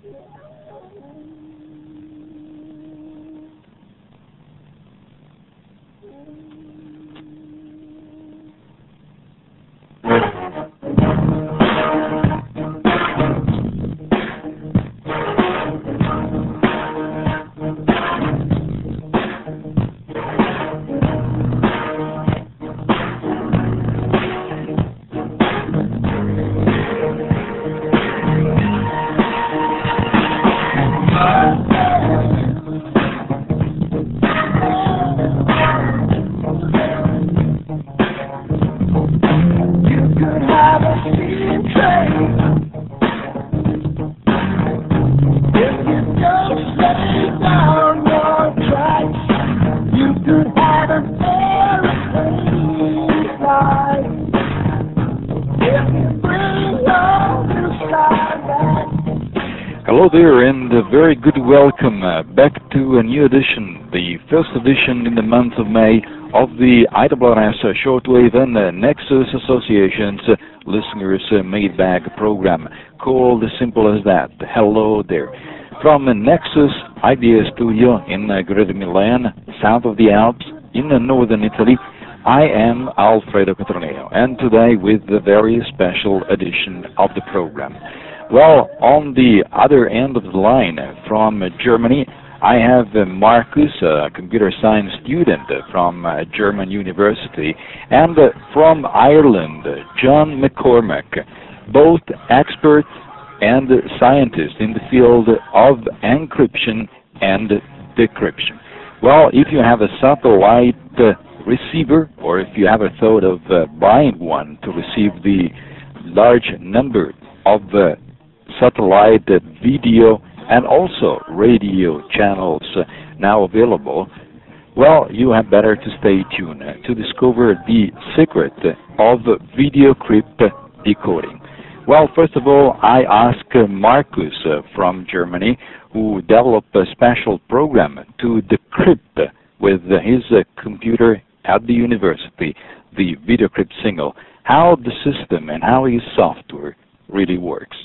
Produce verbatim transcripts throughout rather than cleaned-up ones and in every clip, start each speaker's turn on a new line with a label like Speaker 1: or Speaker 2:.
Speaker 1: Hello there, and a very good welcome uh, back to a new edition, the first edition in the month of May of the I W R S uh, Shortwave and uh, Nexus Association's uh, Listeners uh, Made Bag program, called as simple as that. Hello there. From uh, Nexus Idea Studio in uh, Greater Milan, south of the Alps, in uh, northern Italy, I am Alfredo Petroneo, and today with a very special edition of the program. Well, on the other end of the line from uh, Germany, I have uh, Marcus, a computer science student from uh, German University, and uh, from Ireland, uh, John McCormack, both experts and scientists in the field of encryption and decryption. Well, if you have a satellite uh, receiver, or if you have a thought of uh, buying one to receive the large number of uh, satellite uh, video and also radio channels uh, now available, well, you have better to stay tuned uh, to discover the secret uh, of video crypt decoding. Well, first of all, I ask uh, Marcus uh, from Germany, who developed a special program to decrypt with uh, his uh, computer at the university, the VideoCrypt Single, how the system and how his software really works.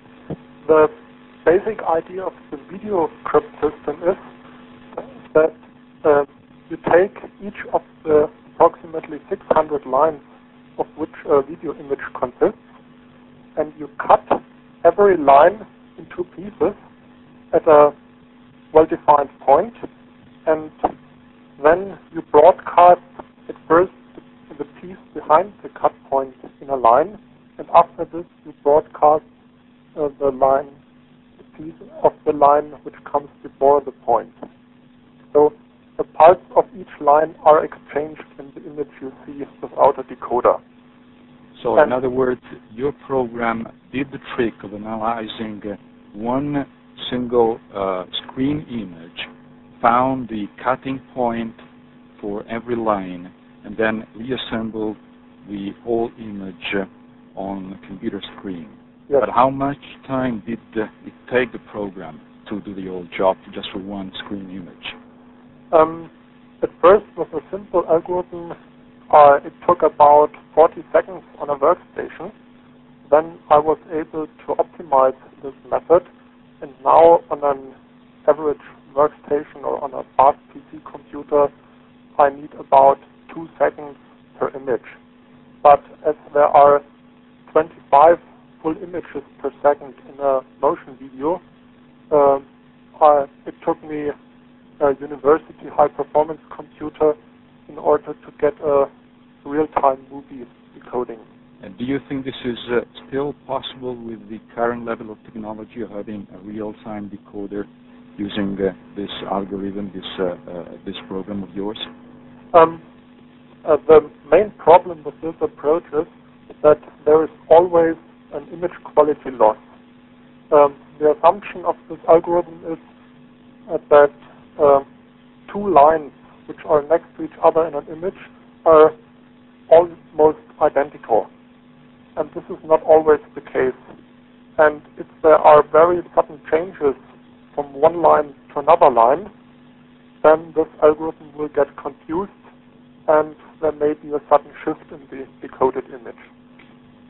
Speaker 2: The basic idea of the VideoCrypt system is that uh, you take each of the approximately six hundred lines of which a video image consists, and you cut every line in two pieces at a well-defined point, and then you broadcast at first the, the piece behind the cut point in a line, and after this you broadcast uh, the line, the piece of the line which comes before the point. So the parts of each line are exchanged in the image you see without a decoder.
Speaker 1: So and in other words, your program did the trick of analyzing uh, one single uh, screen image, found the cutting point for every line, and then reassembled the whole image uh, on the computer screen.
Speaker 2: Yes.
Speaker 1: But how much time did uh, it take the program to do the whole job just for one screen image?
Speaker 2: Um, at first, with a simple algorithm, uh, it took about forty seconds on a workstation. Then I was able to optimize this method, and now on an average workstation or on a fast P C computer, I need about two seconds per image. But as there are twenty-five full images per second in a motion video, uh, I, it took me a university high-performance computer in order to get a real-time movie decoding.
Speaker 1: And do you think this is uh, still possible with the current level of technology of having a real-time decoder using uh, this algorithm, this uh, uh, this program of yours?
Speaker 2: Um, uh, the main problem with this approach is that there is always an image quality loss. Um, the assumption of this algorithm is uh, that uh, two lines which are next to each other in an image are almost identical. And this is not always the case. And if there are very sudden changes from one line to another line, then this algorithm will get confused, and there may be a sudden shift in the decoded image.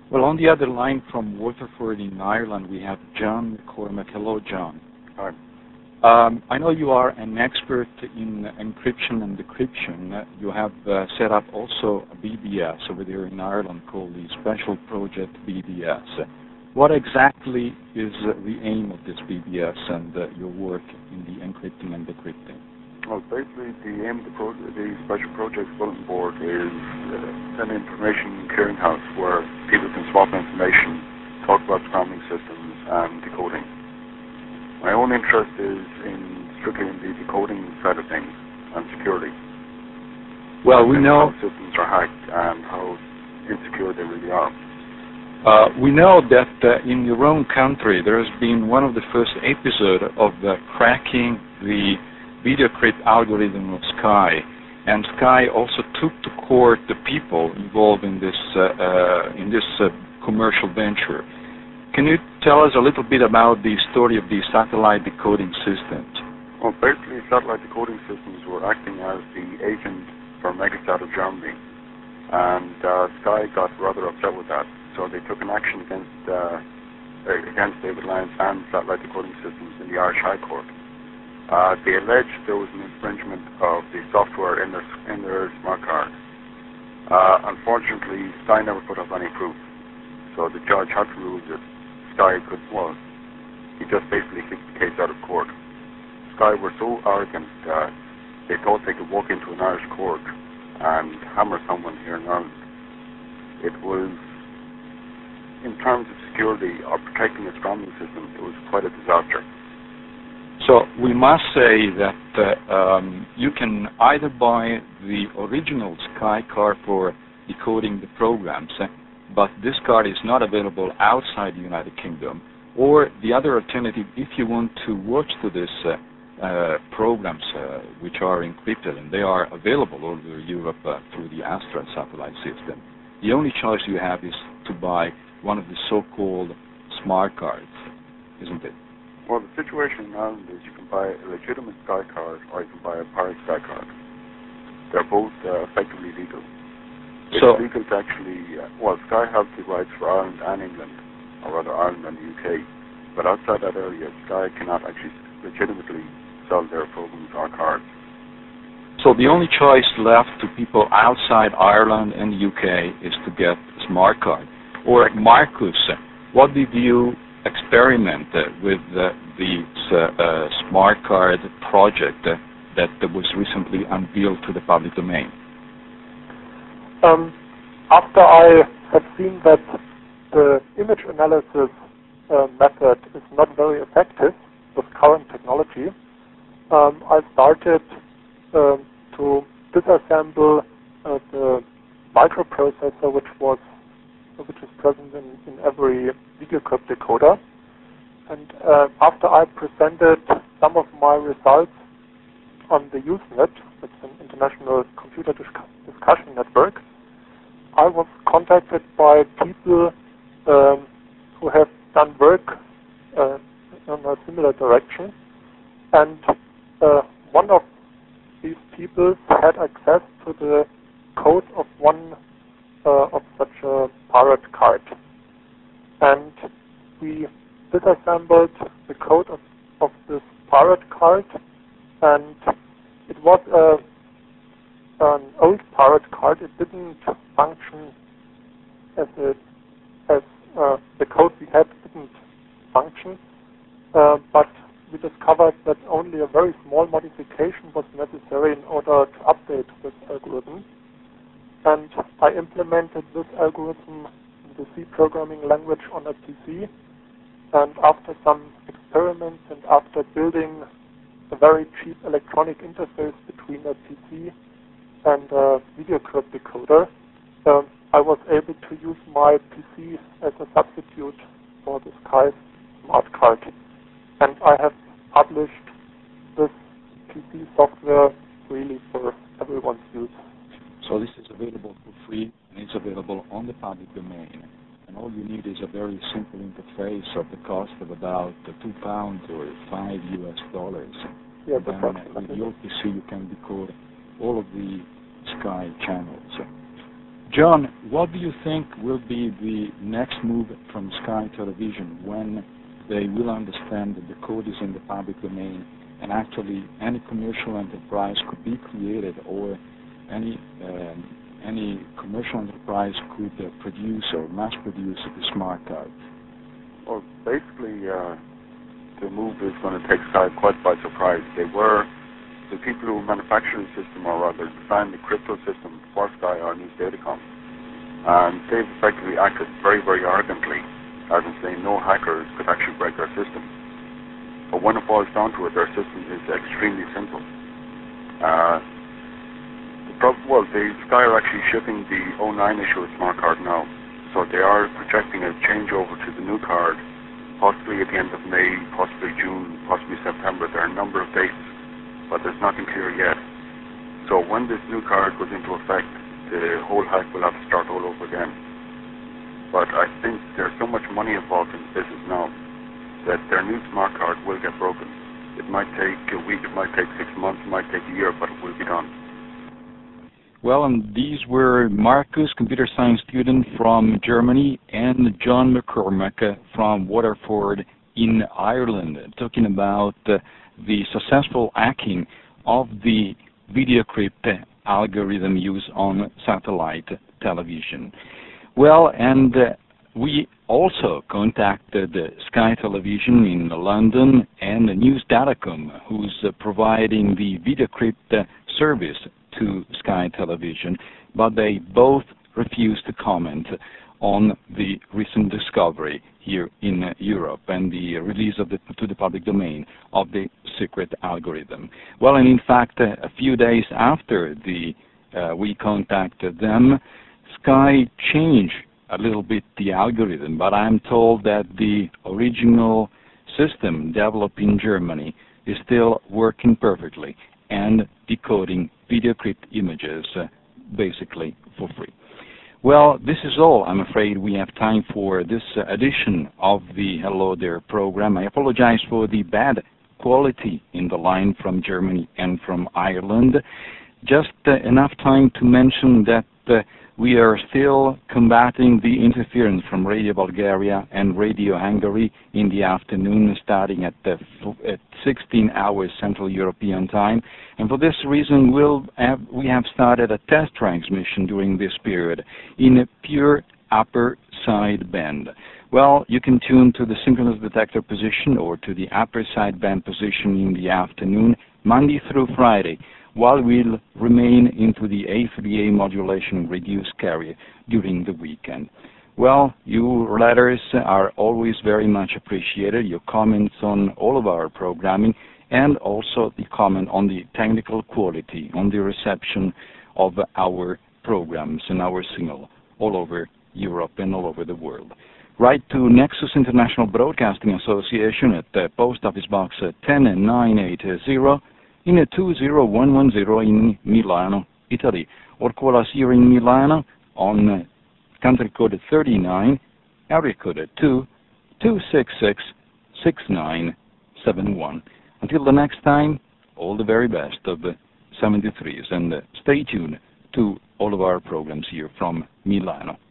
Speaker 1: Well, on the other line from Waterford in Ireland, we have John McCormack. Hello, John.
Speaker 3: Hi.
Speaker 1: Um, I know you are an expert in encryption and decryption. Uh, you have uh, set up also a B B S over there in Ireland called the Special Project B B S. Uh, what exactly is uh, the aim of this B B S and uh, your work in the encrypting and decrypting?
Speaker 3: Well, basically, the aim of the, pro the Special Projects Bulletin Board is uh, an information clearinghouse where people can swap information, talk about scrambling systems and decoding. My own interest is in strictly in the decoding side of things and security.
Speaker 1: Well, we know
Speaker 3: how systems are hacked and how insecure they really are.
Speaker 1: Uh, we know that uh, in your own country there has been one of the first episodes of uh, cracking the VideoCrypt algorithm of Sky, and Sky also took to court the people involved in this uh, uh, in this uh, commercial venture. Can you tell us a little bit about the story of the satellite decoding systems?
Speaker 3: Well, basically, satellite decoding systems were acting as the agent for Megasat of Germany, and uh, Sky got rather upset with that, so they took an action against uh, against David Lyons and satellite decoding systems in the Irish High Court. Uh, they alleged there was an infringement of the software in their in their smart card. Uh, unfortunately, Sky never put up any proof, so the judge had to rule that Sky could, well, he just basically kicked the case out of court. Sky were so arrogant that they thought they could walk into an Irish court and hammer someone here in Ireland. It was, in terms of security or protecting a scrambling system, it was quite a disaster.
Speaker 1: So we must say that uh, um, you can either buy the original Sky card for decoding the programs, uh, but this card is not available outside the United Kingdom, or the other alternative, if you want to watch to this uh, uh, programs uh, which are encrypted, and they are available all over Europe uh, through the Astra satellite system, the only choice you have is to buy one of the so-called smart cards, isn't it?
Speaker 3: Well, the situation in Ireland is you can buy a legitimate Sky card or you can buy a pirate Sky card. They're both uh, effectively legal. It's
Speaker 1: so,
Speaker 3: legal to actually, uh, well, Sky has the rights for Ireland and England, or rather Ireland and the U K, but outside that area, Sky cannot actually legitimately sell their programs or cards.
Speaker 1: So the only choice left to people outside Ireland and the U K is to get a smart card. Or Marcus, what did you experiment uh, with uh, the uh, uh, smart card project uh, that was recently unveiled to the public domain?
Speaker 2: Um, after I have seen that the image analysis uh, method is not very effective with current technology, um, I started uh, to disassemble uh, the microprocessor which was which is present in, in every VideoCrypt decoder. And uh, after I presented some of my results on the Usenet, it's an international computer disc discussion network, I was contacted by people um, who have done work uh, in a similar direction. And uh, one of these people had access to the code of one uh, of such a pirate card. And we disassembled the code of, of this pirate card, and it was a, an old pirate card. It didn't function as a, as uh, the code we had didn't function, uh, but we discovered that only a very small modification was necessary in order to update this algorithm. And I implemented this algorithm in the C programming language on a P C. And after some experiments and after building a very cheap electronic interface between a P C and a VideoCrypt decoder, um, I was able to use my P C as a substitute for the Sky smart card. And I have published this P C software really for everyone's use.
Speaker 1: So this is available for free, and it's available on the public domain. And all you need is a very simple interface of the cost of about two pounds or five U S dollars.
Speaker 2: Yeah,
Speaker 1: and then with your P C you can decode all of the Sky channels.
Speaker 4: John, what do you think will be the next move from Sky Television when they will understand that the code is in the public domain and actually any commercial enterprise could be created, or any um, any commercial enterprise could uh, produce or mass produce the smart card?
Speaker 3: Well, basically, uh, the move is going to take Sky quite by surprise. They were, the people who manufacture the system, or rather designed the crypto system for Sky, are News Datacom. And they've effectively acted very, very arrogantly, as in saying no hackers could actually break their system. But when it boils down to it, their system is extremely simple. Uh, the prob- well, the Sky are actually shipping the oh nine issue of smart card now. So they are projecting a changeover to the new card, possibly at the end of May, possibly June, possibly September. There are a number of dates, but there's nothing clear yet. So when this new card goes into effect, the whole hack will have to start all over again. But I think there's so much money involved in the business now that their new smart card will get broken. It might take a week, it might take six months, it might take a year, but it will be done.
Speaker 4: Well, and these were Marcus, computer science student from Germany, and John McCormack from Waterford in Ireland, talking about uh, the successful hacking of the VideoCrypt algorithm used on satellite television. Well, and uh, we also contacted uh, Sky Television in London and News Datacom, who's uh, providing the VideoCrypt uh, service to Sky Television, but they both refused to comment on the recent discovery here in uh, Europe and the release of the, to the public domain of the secret algorithm. Well, and in fact, uh, a few days after the uh, we contacted them, Sky changed a little bit the algorithm, but I'm told that the original system developed in Germany is still working perfectly and decoding VideoCrypt images uh, basically for free. Well, this is all I'm afraid we have time for this uh, edition of the Hello There program. I apologize for the bad quality in the line from Germany and from Ireland. Just uh, enough time to mention that uh, we are still combating the interference from Radio Bulgaria and Radio Hungary in the afternoon, starting at, the, at sixteen hours Central European Time. And for this reason, we'll have, we have started a test transmission during this period in a pure upper side band. Well, you can tune to the synchronous detector position or to the upper side band position in the afternoon, Monday through Friday, while we'll remain into the A three A modulation reduced carrier during the weekend. Well, your letters are always very much appreciated, your comments on all of our programming, and also the comment on the technical quality, on the reception of our programs and our signal all over Europe and all over the world. Write to Nexus International Broadcasting Association at uh, Post Office Box uh, ten nine eight zero in two zero one one zero in Milano, Italy, or call us here in Milano on uh, country code thirty-nine, area code two two six six six nine seven one. Until the next time, all the very best of the seventy-threes, and uh, stay tuned to all of our programs here from Milano.